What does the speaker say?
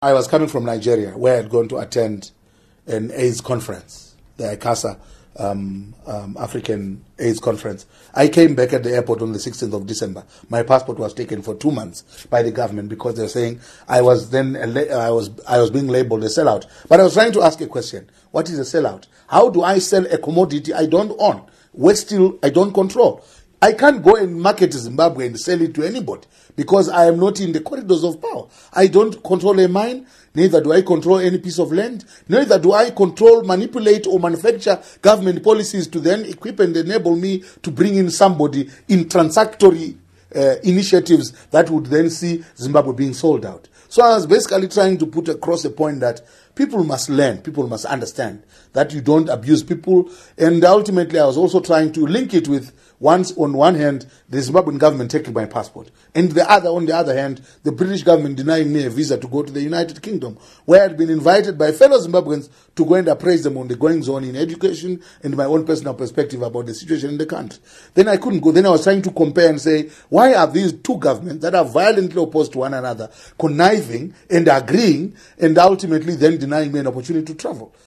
I was coming from Nigeria, where I had gone to attend an AIDS conference, the ICASA African AIDS conference. I came back at the airport on the 16th of December. My passport was taken for 2 months by the government because they were saying I was being labeled a sellout. But I was trying to ask a question: what is a sellout? How do I sell a commodity I don't own? Waste still I don't control. I can't go and market Zimbabwe and sell it to anybody because I am not in the corridors of power. I don't control a mine, neither do I control any piece of land, neither do I control, manipulate or manufacture government policies to then equip and enable me to bring in somebody in transactory initiatives that would then see Zimbabwe being sold out. So I was basically trying to put across a point that people must learn, people must understand that you don't abuse people. And ultimately I was also trying to link it with, once on one hand, the Zimbabwean government taking my passport, and on the other hand, the British government denying me a visa to go to the United Kingdom, where I had been invited by fellow Zimbabweans to go and appraise them on the goings on in education and my own personal perspective about the situation in the country. Then I couldn't go. Then I was trying to compare and say, why are these two governments that are violently opposed to one another conniving and agreeing and ultimately then denying me an opportunity to travel?